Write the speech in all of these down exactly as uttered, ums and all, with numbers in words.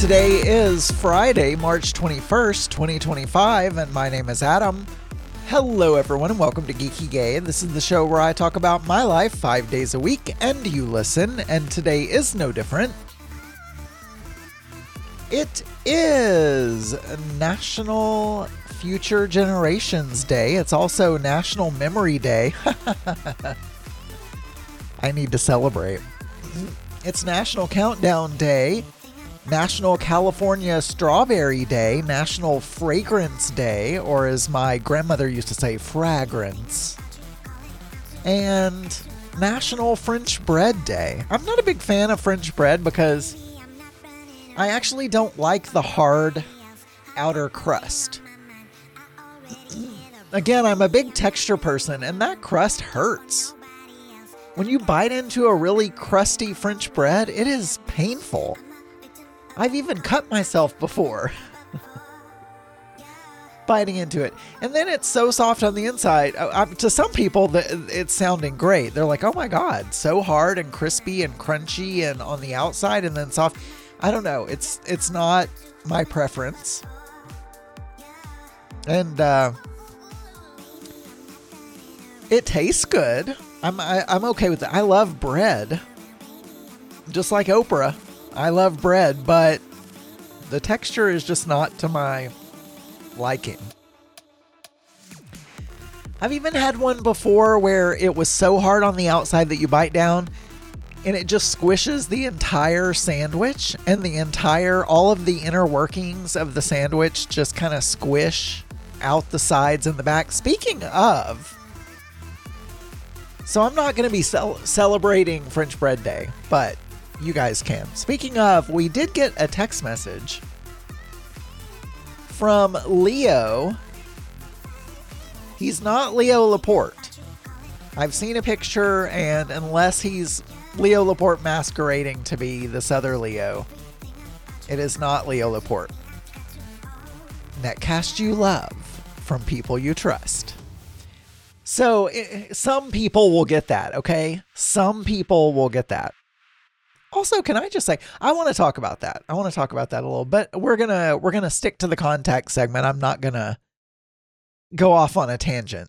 Today is Friday, March twenty-first, twenty twenty-five, and my name is Adam. Hello, everyone, and welcome to Geeky Gay. This is the show where I talk about my life five days a week, and you listen, and today is no different. It is National Future Generations Day. It's also National Memory Day. I need to celebrate. It's National Countdown Day, National California Strawberry Day, National Fragrance Day, or as my grandmother used to say, fragrance, and National French Bread Day. I'm not a big fan of French bread because I actually don't like the hard outer crust. Again, I'm a big texture person, and that crust hurts. When you bite into a really crusty French bread, it is painful. I've even cut myself before biting into it. And then it's so soft on the inside. I, I, to some people, the, it's sounding great. They're like, oh my God, so hard and crispy and crunchy and on the outside and then soft. I don't know. It's it's not my preference. And uh, it tastes good. I'm I, I'm okay with it. I love bread. Just like Oprah. I love bread, but the texture is just not to my liking. I've even had one before where it was so hard on the outside that you bite down and it just squishes the entire sandwich, and the entire, all of the inner workings of the sandwich just kind of squish out the sides and the back. Speaking of, so I'm not going to be cel- celebrating French Bread Day, but you guys can. Speaking of, we did get a text message from Leo. He's not Leo Laporte. I've seen a picture, and unless he's Leo Laporte masquerading to be this other Leo, it is not Leo Laporte. Netcast you love from people you trust. So it, some people will get that, okay? Some people will get that. Also, can I just say, I want to talk about that. I want to talk about that a little bit. We're going to we're going to stick to the contact segment. I'm not going to go off on a tangent.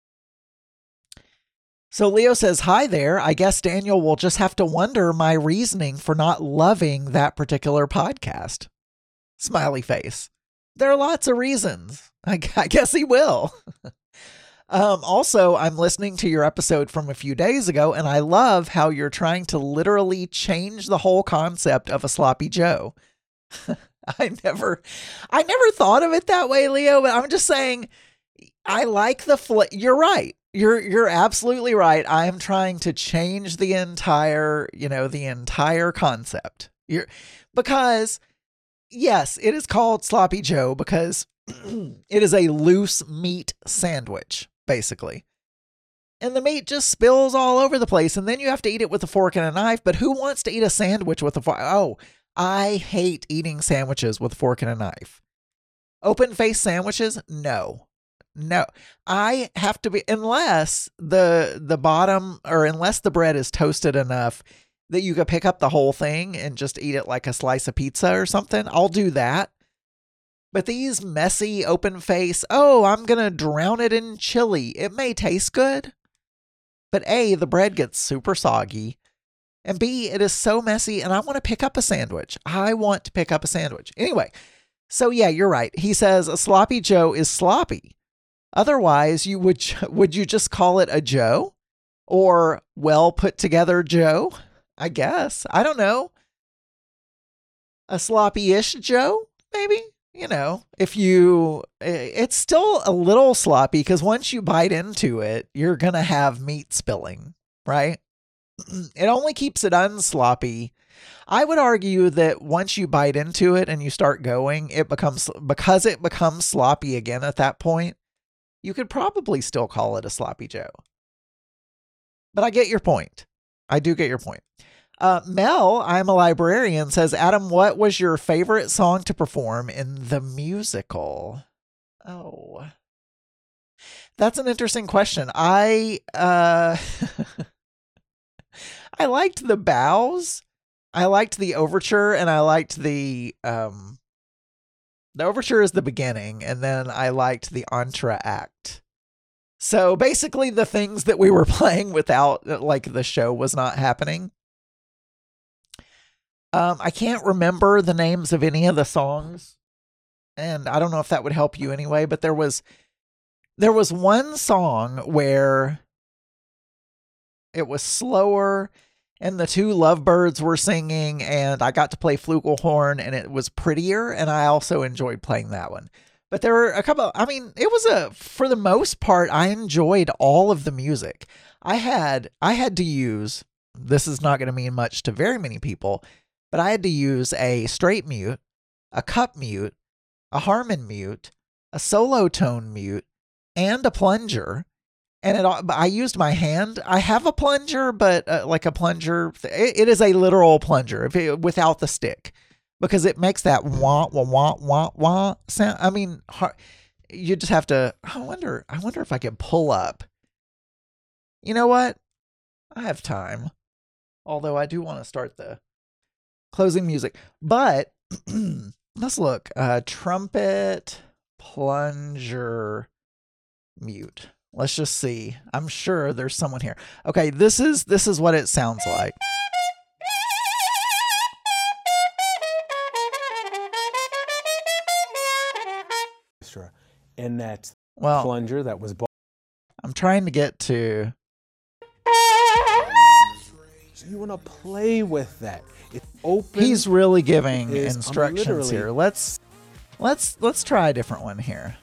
So Leo says, hi there. I guess Daniel will just have to wonder my reasoning for not loving that particular podcast. Smiley face. There are lots of reasons. I, I guess he will. Um, also, I'm listening to your episode from a few days ago, and I love how you're trying to literally change the whole concept of a sloppy Joe. I never, I never thought of it that way, Leo, but I'm just saying, I like the, fl- you're right. You're, you're absolutely right. I am trying to change the entire, you know, the entire concept. You're, because yes, it is called Sloppy Joe because it is a loose meat sandwich, basically. And the meat just spills all over the place, and then you have to eat it with a fork and a knife. But who wants to eat a sandwich with a fork? Oh, I hate eating sandwiches with a fork and a knife. Open face sandwiches? No. No. I have to be, unless the the bottom, or unless the bread is toasted enough that you could pick up the whole thing and just eat it like a slice of pizza or something, I'll do that. But these messy open face, oh, I'm going to drown it in chili. It may taste good, but A, the bread gets super soggy, and B, it is so messy, and I want to pick up a sandwich. I want to pick up a sandwich. Anyway, so yeah, you're right. He says a sloppy Joe is sloppy. Otherwise, you would, would you just call it a Joe? Or well put together Joe? I guess. I don't know. A sloppy-ish Joe, maybe? You know, if you, it's still a little sloppy because once you bite into it, you're going to have meat spilling, right? It only keeps it unsloppy. I would argue that once you bite into it and you start going, it becomes, because it becomes sloppy again at that point, you could probably still call it a sloppy Joe. But I get your point. I do get your point. Uh, Mel, I'm a librarian, says, Adam, what was your favorite song to perform in the musical? Oh, that's an interesting question. I, uh, I liked The Bows. I liked the overture, and I liked the um the overture is the beginning, and then I liked the entr'acte. So basically the things that we were playing without, like, the show was not happening. Um, I can't remember the names of any of the songs, and I don't know if that would help you anyway, but there was there was one song where it was slower and the two lovebirds were singing, and I got to play flugelhorn, and it was prettier, and I also enjoyed playing that one. But there were a couple, I mean, it was a, for the most part, I enjoyed all of the music. I had, I had to use, this is not going to mean much to very many people, but I had to use a straight mute, a cup mute, a Harman mute, a solo tone mute, and a plunger. And it, I used my hand. I have a plunger, but uh, like a plunger, it, it is a literal plunger if it, without the stick, because it makes that wah, wah, wah, wah, wah sound. I mean, you just have to, I wonder, I wonder if I can pull up. You know what? I have time. Although I do want to start the closing music, but let's look. Uh, trumpet, plunger, mute. Let's just see. I'm sure there's someone here. Okay, this is this is what it sounds like. And that well, plunger that was bought. I'm trying to get to. So you want to play with that. It's open. He's really giving is, instructions here. Let's let's let's try a different one here.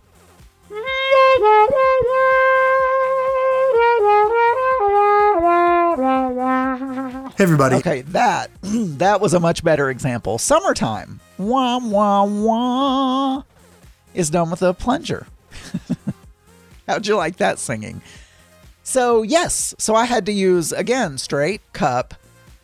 Hey everybody. Okay, that that was a much better example. Summertime. Wah wah wah is done with a plunger. How'd you like that singing? So yes, so I had to use, again, straight cup,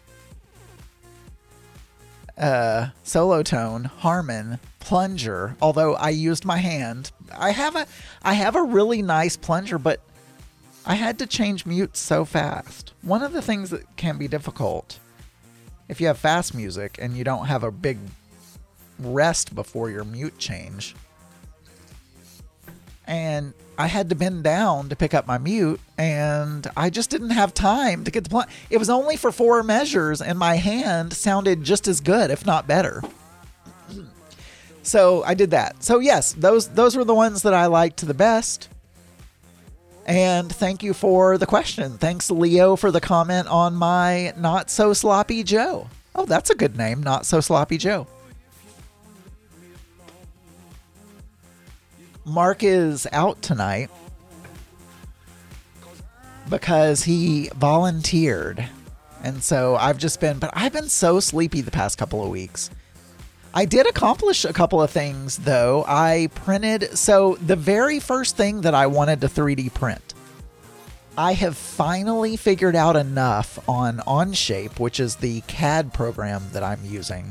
uh, solo tone, Harman, plunger, although I used my hand. I have a I have a really nice plunger, but I had to change mutes so fast. One of the things that can be difficult if you have fast music and you don't have a big rest before your mute change, and I had to bend down to pick up my mute, and I just didn't have time to get the point. It was only for four measures, and my hand sounded just as good, if not better. So I did that. So yes, those those were the ones that I liked the best. And thank you for the question. Thanks, Leo, for the comment on my Not So Sloppy Joe. Oh, that's a good name, Not So Sloppy Joe. Mark is out tonight because he volunteered. And so I've just been, but I've been so sleepy the past couple of weeks. I did accomplish a couple of things, though. I printed, so the very first thing that I wanted to three D print, I have finally figured out enough on Onshape, which is the C A D program that I'm using,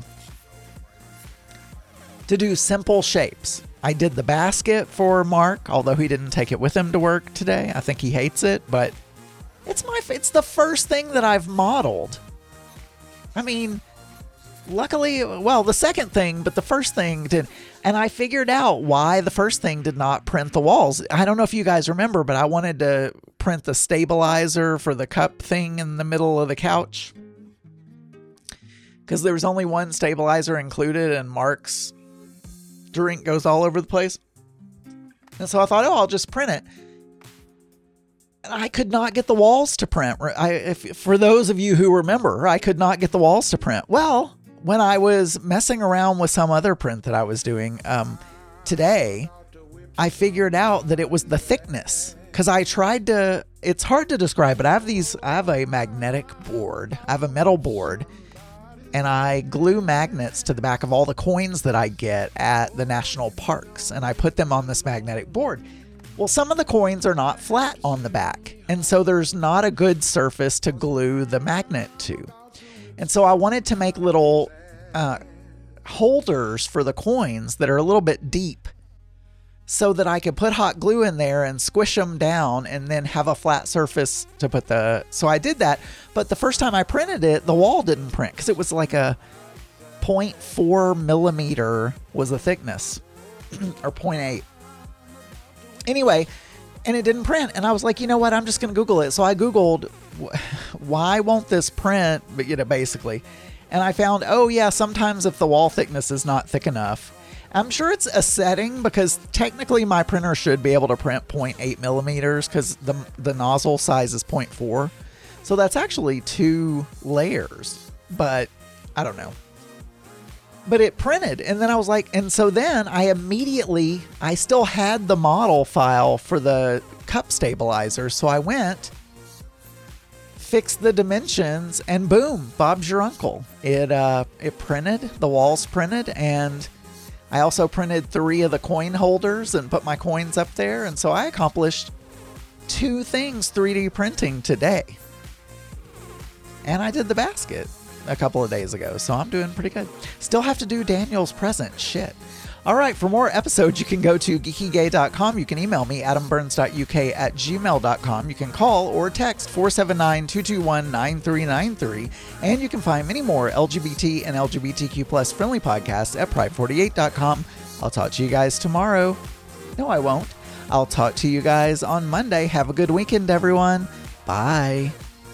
to do simple shapes. I did the basket for Mark, although he didn't take it with him to work today. I think he hates it, but it's my it's the first thing that I've modeled. I mean, luckily, well, the second thing, but the first thing did, and I figured out why the first thing did not print the walls. I don't know if you guys remember, but I wanted to print the stabilizer for the cup thing in the middle of the couch, because there was only one stabilizer included, and Mark's drink goes all over the place. And so I thought, oh, I'll just print it. And I could not get the walls to print. I, if, for those of you who remember, I could not get the walls to print. Well, when I was messing around with some other print that I was doing um, today, I figured out that it was the thickness. Because I tried to, it's hard to describe, but I have these, I have a magnetic board. I have a metal board. And I glue magnets to the back of all the coins that I get at the national parks. And I put them on this magnetic board. Well, some of the coins are not flat on the back. And so there's not a good surface to glue the magnet to. And so I wanted to make little uh, holders for the coins that are a little bit deep. so that I could put hot glue in there and squish them down and then have a flat surface to put the, so I did that. But the first time I printed it, the wall didn't print because it was like a zero point four millimeter was the thickness or zero point eight. Anyway, and it didn't print. And I was like, you know what? I'm just going to Google it. So I Googled, why won't this print? But, you know, basically. And I found, oh yeah, sometimes if the wall thickness is not thick enough, I'm sure it's a setting because technically my printer should be able to print zero point eight millimeters because the, the nozzle size is zero point four. So that's actually two layers, but I don't know. But it printed. And then I was like, and so then I immediately, I still had the model file for the cup stabilizer. So I went, fixed the dimensions, and boom, Bob's your uncle. It, uh, it printed, the walls printed, and I also printed three of the coin holders and put my coins up there. And so I accomplished two things three D printing today. And I did the basket a couple of days ago. So I'm doing pretty good. Still have to do Daniel's present. Shit. All right. For more episodes, you can go to geeky gay dot com. You can email me, adam burns dot u k at gmail dot com. You can call or text four seven nine, two two one, nine three nine three. And you can find many more L G B T and L G B T Q plus friendly podcasts at pride forty-eight dot com. I'll talk to you guys tomorrow. No, I won't. I'll talk to you guys on Monday. Have a good weekend, everyone. Bye.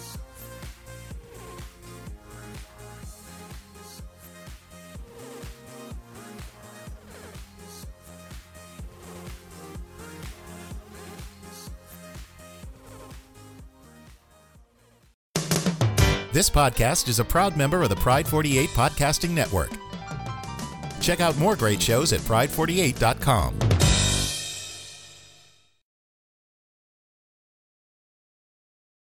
This podcast is a proud member of the Pride forty-eight Podcasting Network. Check out more great shows at pride forty-eight dot com.